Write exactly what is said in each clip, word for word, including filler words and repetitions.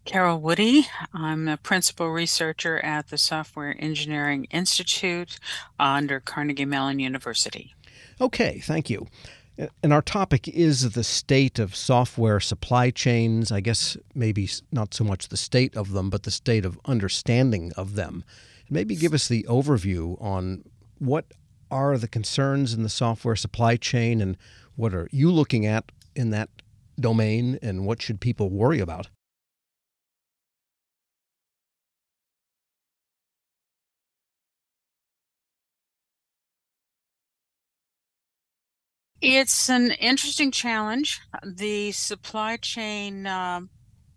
Carol Woody. I'm a principal researcher at the Software Engineering Institute under Carnegie Mellon University. Okay, thank you. And our topic is the state of software supply chains. I guess maybe not so much the state of them, but the state of understanding of them. Maybe give us the overview on what are the concerns in the software supply chain and what are you looking at in that domain and what should people worry about? It's an interesting challenge. The supply chain um,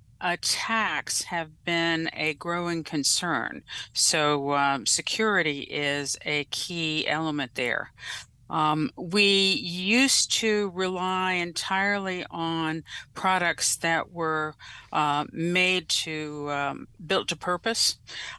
attacks have been a growing concern. So, um, security is a key element there. Um, we used to rely entirely on products that were uh, made to um, built to purpose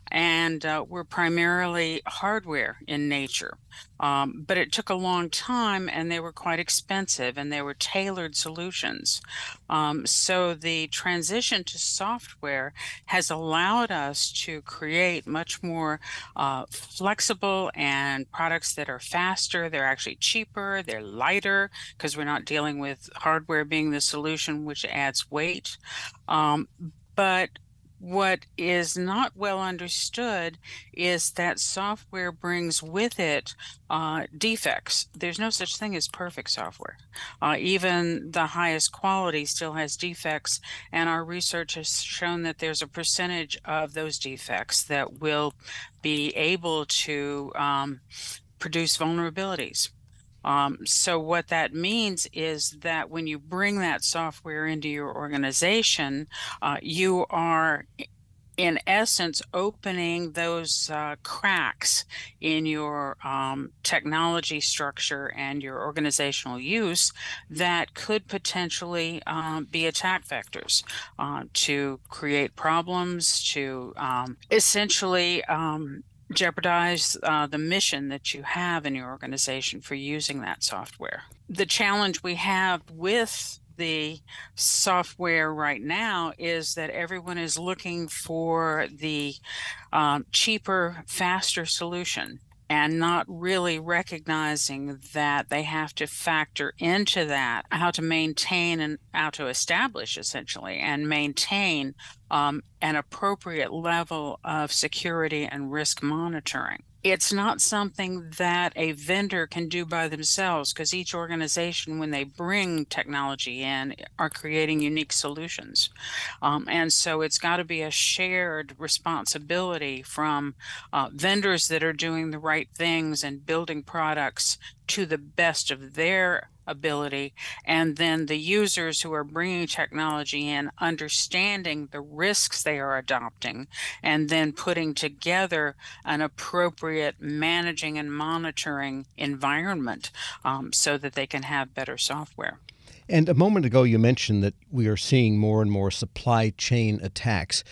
and uh, were primarily hardware in nature. Um, but it took a long time and they were quite expensive and they were tailored solutions. Um, so the transition to software has allowed us to create much more uh, flexible and products that are faster. They're actually cheaper, they're lighter because we're not dealing with hardware being the solution, which adds weight. Um, but what is not well understood is that software brings with it uh, defects. There's no such thing as perfect software. Uh, even the highest quality still has defects, and our research has shown that there's a percentage of those defects that will be able to um, produce vulnerabilities. Um, so what that means is that when you bring that software into your organization, uh, you are in essence opening those uh, cracks in your um, technology structure and your organizational use that could potentially um, be attack vectors uh, to create problems, to um, essentially um, jeopardize uh, the mission that you have in your organization for using that software. The challenge we have with the software right now is that everyone is looking for the um, cheaper, faster solution and not really recognizing that they have to factor into that how to maintain and how to establish essentially and maintain um, an appropriate level of security and risk monitoring. It's not something that a vendor can do by themselves because each organization, when they bring technology in, are creating unique solutions. Um, and so it's got to be a shared responsibility from uh, vendors that are doing the right things and building products to the best of their ability, and then the users who are bringing technology in, understanding the risks they are adopting, and then putting together an appropriate managing and monitoring environment um, so that they can have better software. And a moment ago, you mentioned that we are seeing more and more supply chain attacks.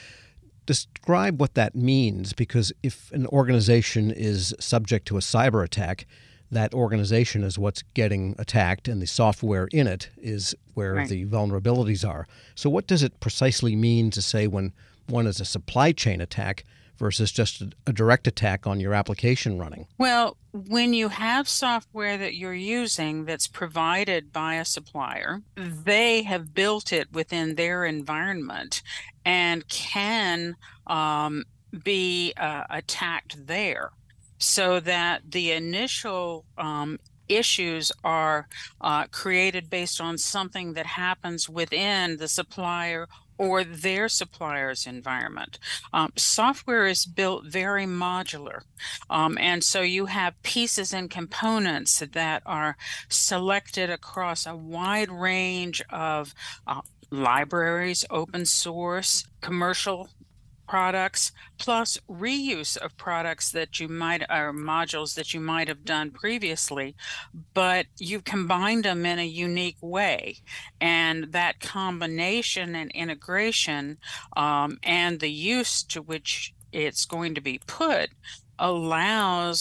Describe what that means, because if an organization is subject to a cyber attack, that organization is what's getting attacked, and the software in it is where Right. the vulnerabilities are. So, what does it precisely mean to say when one is a supply chain attack versus just a, a direct attack on your application running? Well, when you have software that you're using that's provided by a supplier, they have built it within their environment and can um, be uh, attacked there. So that the initial um, issues are uh, created based on something that happens within the supplier or their supplier's environment. Um, software is built very modular. Um, and so you have pieces and components that are selected across a wide range of uh, libraries, open source, commercial products, plus reuse of products that you might, or modules that you might have done previously, but you combined them in a unique way. And that combination and integration um, and the use to which it's going to be put allows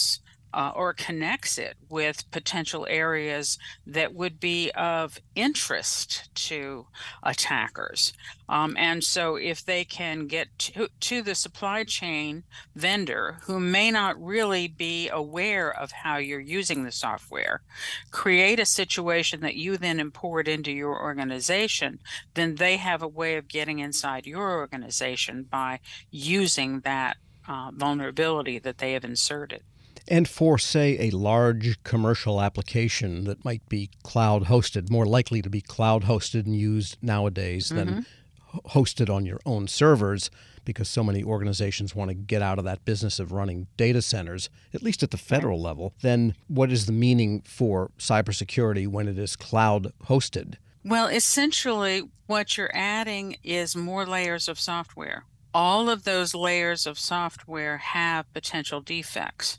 uh, or connects it with potential areas that would be of interest to attackers. Um, and so if they can get to, to the supply chain vendor who may not really be aware of how you're using the software, create a situation that you then import into your organization, then they have a way of getting inside your organization by using that uh, vulnerability that they have inserted. And for, say, a large commercial application that might be cloud hosted, more likely to be cloud hosted and used nowadays than Mm-hmm. hosted on your own servers, because so many organizations want to get out of that business of running data centers, at least at the Right. federal level, then what is the meaning for cybersecurity when it is cloud hosted? Well, essentially, what you're adding is more layers of software. All of those layers of software have potential defects.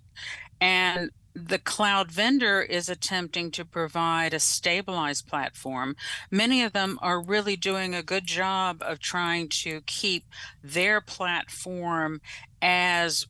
And the cloud vendor is attempting to provide a stabilized platform. Many of them are really doing a good job of trying to keep their platform as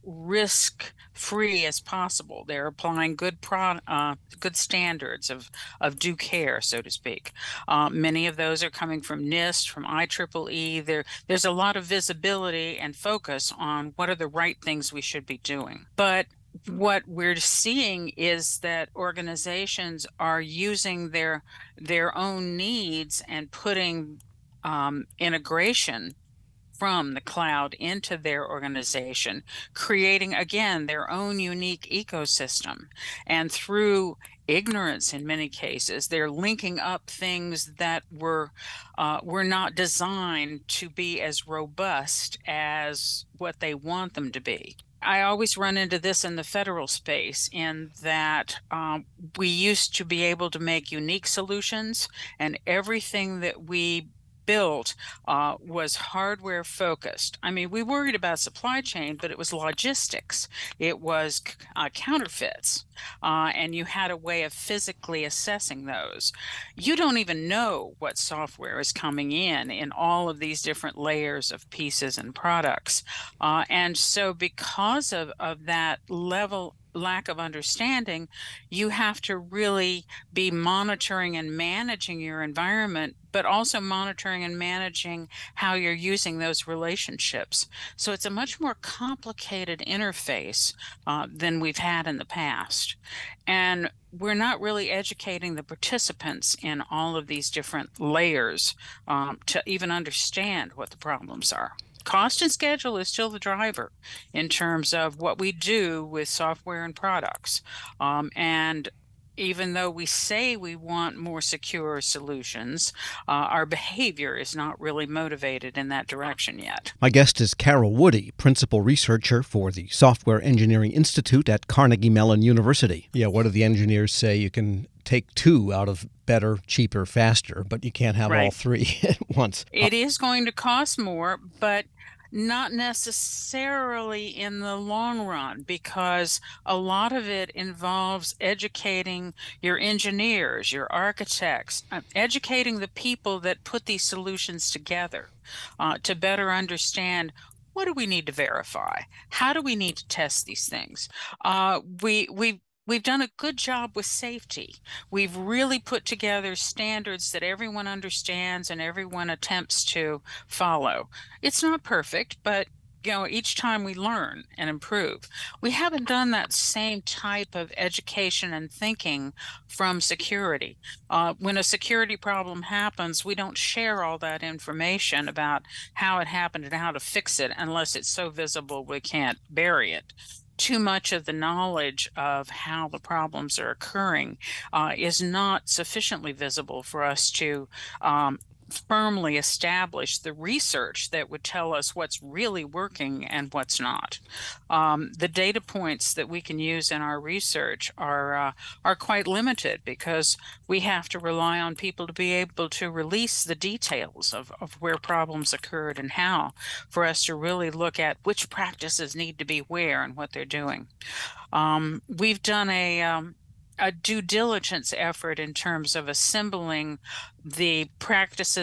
risk-free as possible. They're applying good pro uh, good standards of of due care, so to speak. Uh, many of those are coming from NIST, from I triple E. There, there's a lot of visibility and focus on what are the right things we should be doing. But what we're seeing is that organizations are using their their own needs and putting um, integration from the cloud into their organization, creating again their own unique ecosystem. And through ignorance, in many cases, they're linking up things that were uh, were not designed to be as robust as what they want them to be. I always run into this in the federal space, in that um, we used to be able to make unique solutions, and everything that we built uh, was hardware focused. I mean, we worried about supply chain, but it was logistics. It was uh, counterfeits, uh, and you had a way of physically assessing those. You don't even know what software is coming in in all of these different layers of pieces and products. Uh, and so because of, of that level lack of understanding, you have to really be monitoring and managing your environment, but also monitoring and managing how you're using those relationships. So it's a much more complicated interface uh, than we've had in the past. And we're not really educating the participants in all of these different layers um, to even understand what the problems are. Cost and schedule is still the driver in terms of what we do with software and products. Um, and even though we say we want more secure solutions, uh, our behavior is not really motivated in that direction yet. My guest is Carol Woody, principal researcher for the Software Engineering Institute at Carnegie Mellon University. Yeah, what do the engineers say? You can take two out of better, cheaper, faster, but you can't have Right. all three at once. It is going to cost more, but not necessarily in the long run, because a lot of it involves educating your engineers, your architects, uh, educating the people that put these solutions together uh, to better understand, what do we need to verify? How do we need to test these things? Uh, we we We've done a good job with safety. We've really put together standards that everyone understands and everyone attempts to follow. It's not perfect, but you know, each time we learn and improve. We haven't done that same type of education and thinking from security. Uh, when a security problem happens, we don't share all that information about how it happened and how to fix it unless it's so visible we can't bury it. Too much of the knowledge of how the problems are occurring uh, is not sufficiently visible for us to um, firmly establish the research that would tell us what's really working and what's not. Um, the data points that we can use in our research are uh, are quite limited, because we have to rely on people to be able to release the details of, of where problems occurred and how, for us to really look at which practices need to be where and what they're doing. Um, we've done a um, a due diligence effort in terms of assembling the practices and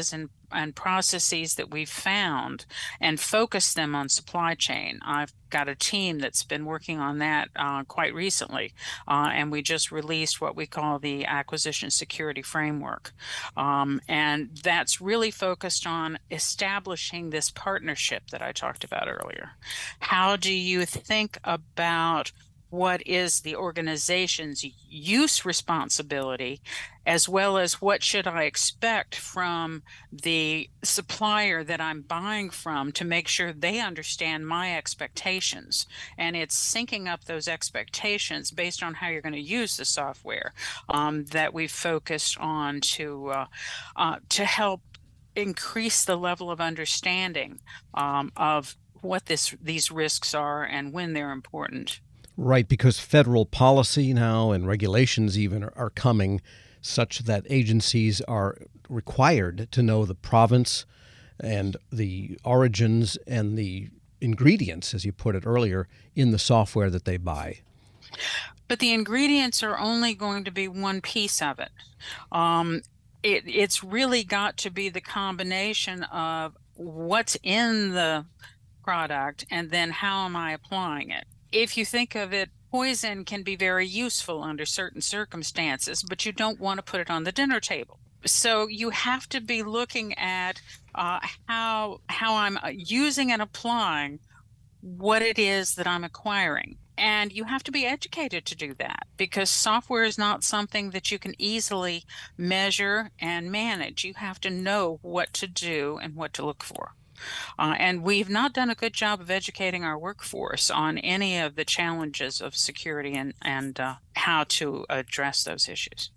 and processes that we've found and focus them on supply chain. I've got a team that's been working on that uh, quite recently, uh, and we just released what we call the Acquisition Security Framework. Um, and that's really focused on establishing this partnership that I talked about earlier. How do you think about what is the organization's use responsibility, as well as what should I expect from the supplier that I'm buying from to make sure they understand my expectations? And it's syncing up those expectations based on how you're going to use the software um, that we've focused on to uh, uh, to help increase the level of understanding um, of what this these risks are and when they're important. Right, because federal policy now and regulations even are, are coming such that agencies are required to know the province and the origins and the ingredients, as you put it earlier, in the software that they buy. But the ingredients are only going to be one piece of it. Um, it it's really got to be the combination of what's in the product and then how am I applying it. If you think of it, poison can be very useful under certain circumstances, but you don't want to put it on the dinner table. So you have to be looking at uh, how how I'm using and applying what it is that I'm acquiring. And you have to be educated to do that because software is not something that you can easily measure and manage. You have to know what to do and what to look for. Uh, and we've not done a good job of educating our workforce on any of the challenges of security and, and uh, how to address those issues.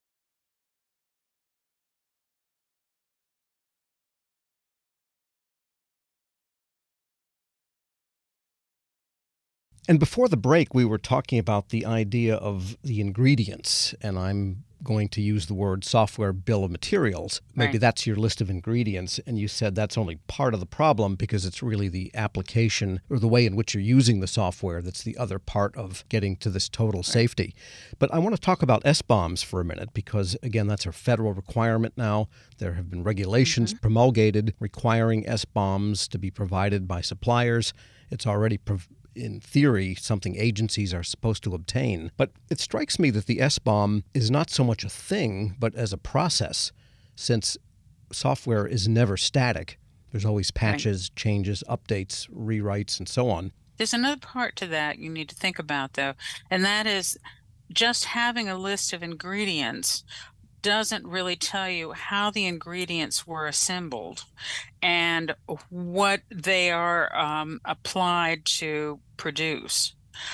And before the break, we were talking about the idea of the ingredients, and I'm going to use the word software bill of materials. Maybe Right. that's your list of ingredients, and you said that's only part of the problem because it's really the application or the way in which you're using the software that's the other part of getting to this total safety. But I want to talk about S BOMs for a minute because, again, that's a federal requirement now. There have been regulations Mm-hmm. promulgated requiring S BOMs to be provided by suppliers. It's already prov- in theory, something agencies are supposed to obtain. But it strikes me that the S BOM is not so much a thing, but as a process, since software is never static. There's always patches, right. changes, updates, rewrites, and so on. There's another part to that you need to think about, though, and that is just having a list of ingredients doesn't really tell you how the ingredients were assembled and what they are um, applied to produce.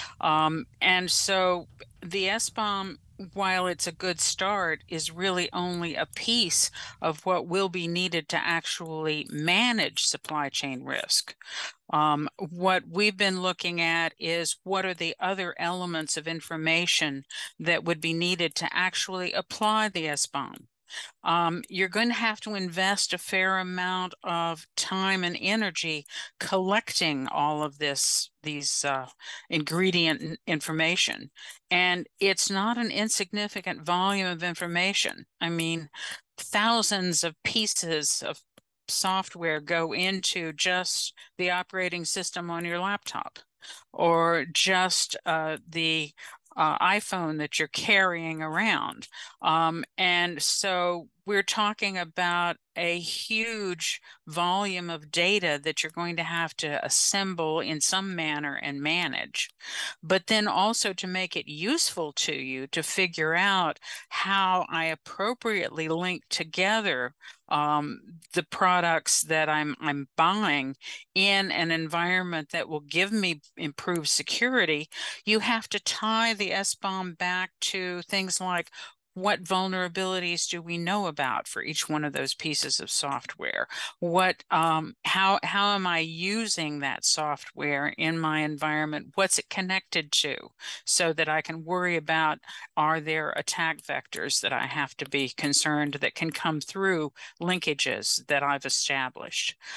Um, and so the S BOM, while it's a good start, is really only a piece of what will be needed to actually manage supply chain risk. Um, what we've been looking at is what are the other elements of information that would be needed to actually apply the S BOM. Um, you're going to have to invest a fair amount of time and energy collecting all of this, these uh, ingredient information. And it's not an insignificant volume of information. I mean, thousands of pieces of software go into just the operating system on your laptop or just uh, the uh, iPhone that you're carrying around. Um, and so we're talking about a huge volume of data that you're going to have to assemble in some manner and manage, but then also to make it useful to you to figure out how I appropriately link together um, the products that I'm I'm buying in an environment that will give me improved security. You have to tie the S BOM back to things like what vulnerabilities do we know about for each one of those pieces of software? What, um, how, how am I using that software in my environment? What's it connected to so that I can worry about, are there attack vectors that I have to be concerned that can come through linkages that I've established?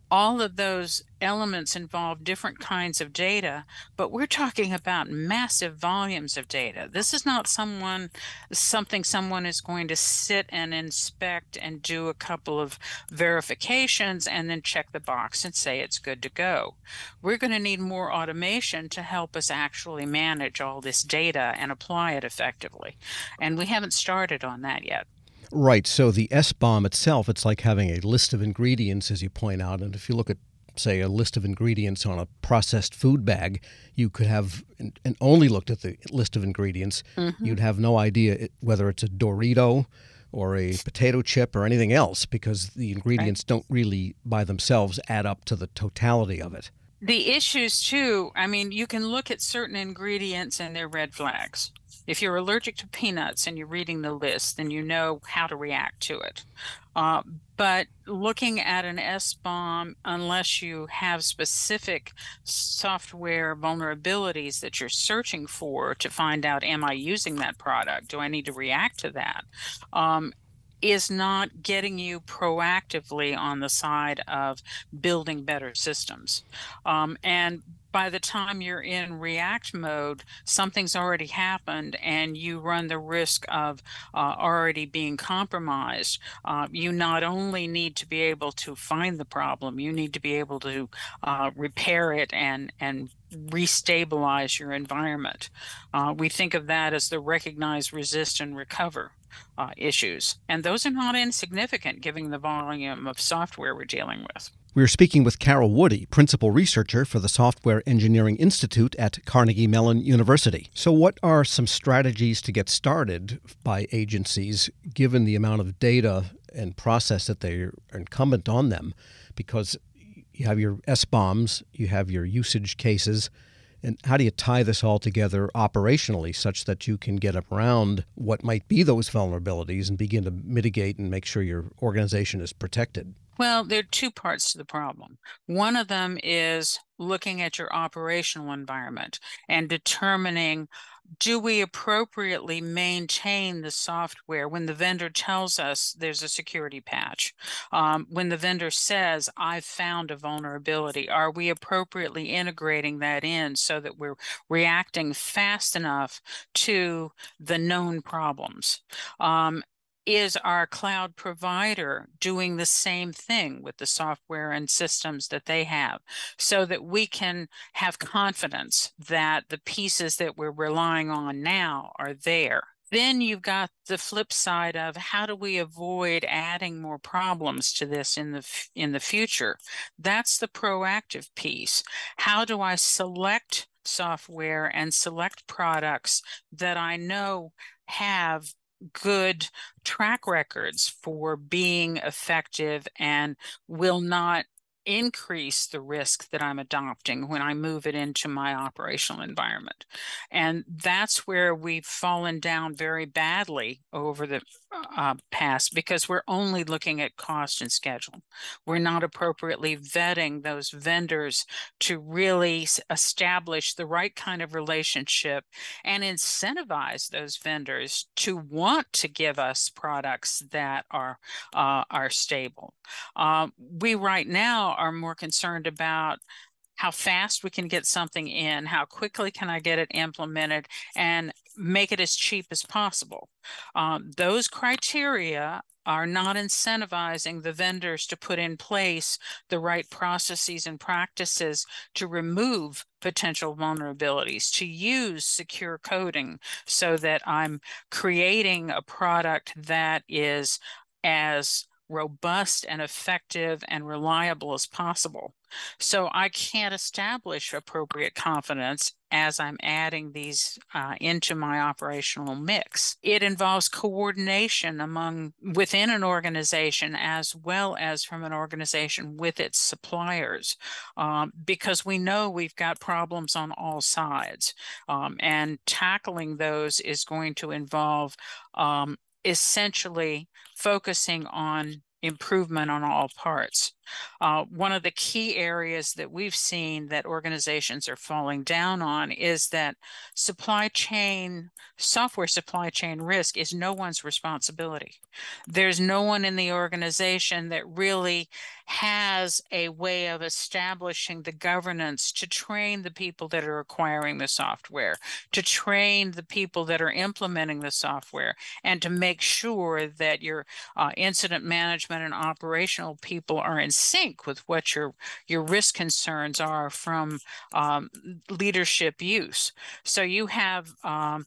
All of those elements involve different kinds of data, but we're talking about massive volumes of data. This is not someone, something someone is going to sit and inspect and do a couple of verifications and then check the box and say it's good to go. We're going to need more automation to help us actually manage all this data and apply it effectively. And we haven't started on that yet. Right. So the S bomb itself, it's like having a list of ingredients, as you point out. And if you look at, say, a list of ingredients on a processed food bag, you could have, and only looked at the list of ingredients, mm-hmm. you'd have no idea whether it's a Dorito or a potato chip or anything else, because the ingredients right. don't really by themselves add up to the totality of it. The issues too, I mean, you can look at certain ingredients and they're red flags. If you're allergic to peanuts and you're reading the list, then you know how to react to it. Uh, but looking at an S bomb, unless you have specific software vulnerabilities that you're searching for to find out, am I using that product? Do I need to react to that? Um, is not getting you proactively on the side of building better systems. Um, and by the time you're in react mode, something's already happened and you run the risk of uh, already being compromised. Uh, you not only need to be able to find the problem, you need to be able to uh, repair it and, and restabilize your environment. Uh, we think of that as the recognize, resist, and recover uh, issues. And those are not insignificant given the volume of software we're dealing with. We're speaking with Carol Woody, Principal Researcher for the Software Engineering Institute at Carnegie Mellon University. So what are some strategies to get started by agencies, given the amount of data and process that they are incumbent on them? Because you have your S bombs, you have your usage cases, and how do you tie this all together operationally such that you can get around what might be those vulnerabilities and begin to mitigate and make sure your organization is protected? Well, there are two parts to the problem. One of them is looking at your operational environment and determining, do we appropriately maintain the software when the vendor tells us there's a security patch? Um, when the vendor says, I've found a vulnerability, are we appropriately integrating that in so that we're reacting fast enough to the known problems? Um, Is our cloud provider doing the same thing with the software and systems that they have so that we can have confidence that the pieces that we're relying on now are there? Then you've got the flip side of how do we avoid adding more problems to this in the in the future? That's the proactive piece. How do I select software and select products that I know have good track records for being effective and will not increase the risk that I'm adopting when I move it into my operational environment? And that's where we've fallen down very badly over the uh, past, because we're only looking at cost and schedule. We're not appropriately vetting those vendors to really establish the right kind of relationship and incentivize those vendors to want to give us products that are uh, are stable. Um, we right now are more concerned about how fast we can get something in, how quickly can I get it implemented, and make it as cheap as possible. Um, those criteria are not incentivizing the vendors to put in place the right processes and practices to remove potential vulnerabilities, to use secure coding so that I'm creating a product that is as robust and effective and reliable as possible. So I can't establish appropriate confidence as I'm adding these uh, into my operational mix. It involves coordination among within an organization as well as from an organization with its suppliers, um, because we know we've got problems on all sides, um, and tackling those is going to involve um, essentially focusing on improvement on all parts. Uh, one of the key areas that we've seen that organizations are falling down on is that supply chain, software supply chain risk is no one's responsibility. There's no one in the organization that really has a way of establishing the governance to train the people that are acquiring the software, to train the people that are implementing the software, and to make sure that your uh, incident management and operational people are in sync with what your your risk concerns are from um, leadership use. So you have um,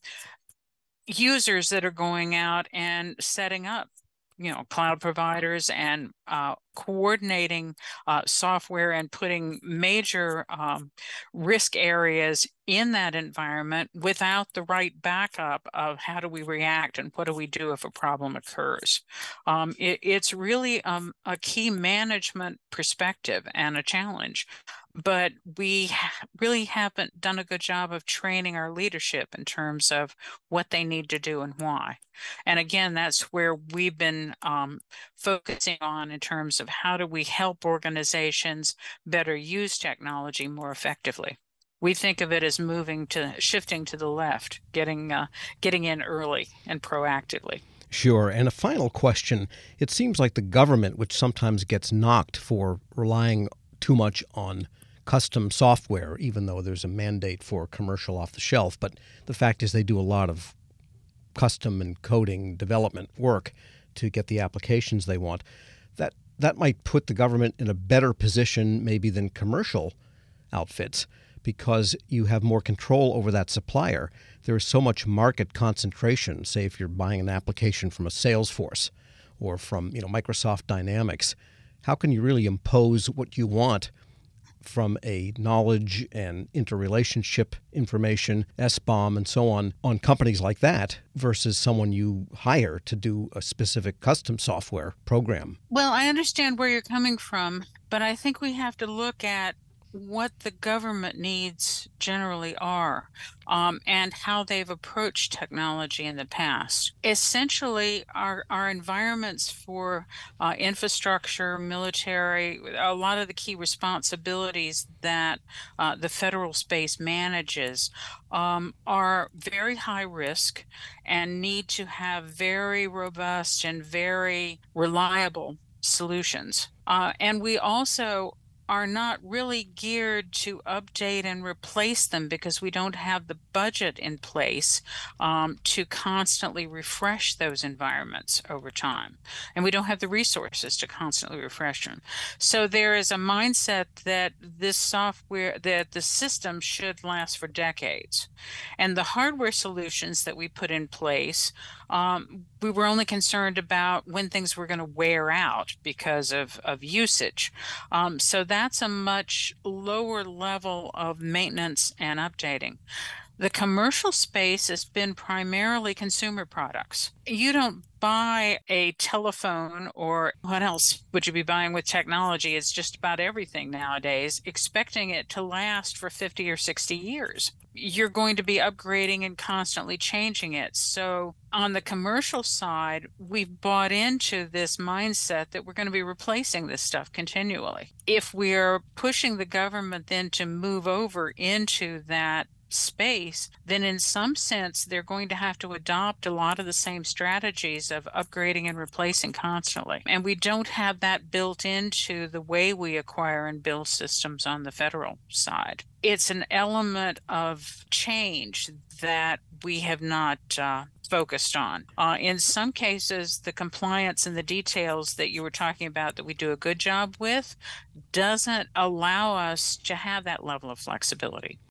users that are going out and setting up, you know, cloud providers and uh, coordinating uh, software and putting major um, risk areas in that environment without the right backup of how do we react and what do we do if a problem occurs. Um, it, it's really um, a key management perspective and a challenge. But we ha- really haven't done a good job of training our leadership in terms of what they need to do and why. And again, that's where we've been um, focusing on in terms of how do we help organizations better use technology more effectively. We think of it as moving to shifting to the left, getting uh, getting in early and proactively. Sure. And a final question. It seems like the government, which sometimes gets knocked for relying too much on custom software, even though there's a mandate for commercial off the shelf, but the fact is they do a lot of custom and coding development work to get the applications they want. That that might put the government in a better position maybe than commercial outfits because you have more control over that supplier. There is so much market concentration. Say if you're buying an application from a Salesforce or from, you know, Microsoft Dynamics, how can you really impose what you want from a knowledge and interrelationship information, S B O M, and so on, on companies like that versus someone you hire to do a specific custom software program? Well, I understand where you're coming from, but I think we have to look at what the government needs generally are, um, and how they've approached technology in the past. Essentially, our, our environments for uh, infrastructure, military, a lot of the key responsibilities that uh, the federal space manages um, are very high risk and need to have very robust and very reliable solutions. Uh, and we also are not really geared to update and replace them because we don't have the budget in place um, to constantly refresh those environments over time. And we don't have the resources to constantly refresh them. So there is a mindset that this software, that the system should last for decades. And the hardware solutions that we put in place, um, we were only concerned about when things were going to wear out because of, of usage. Um, so that's a much lower level of maintenance and updating. The commercial space has been primarily consumer products. You don't buy a telephone, or what else would you be buying with technology? It's just about everything nowadays, expecting it to last for fifty or sixty years. You're going to be upgrading and constantly changing it. So on the commercial side, we've bought into this mindset that we're going to be replacing this stuff continually. If we're pushing the government then to move over into that space, then in some sense, they're going to have to adopt a lot of the same strategies of upgrading and replacing constantly. And we don't have that built into the way we acquire and build systems on the federal side. It's an element of change that we have not uh, focused on. Uh, in some cases, the compliance and the details that you were talking about that we do a good job with doesn't allow us to have that level of flexibility.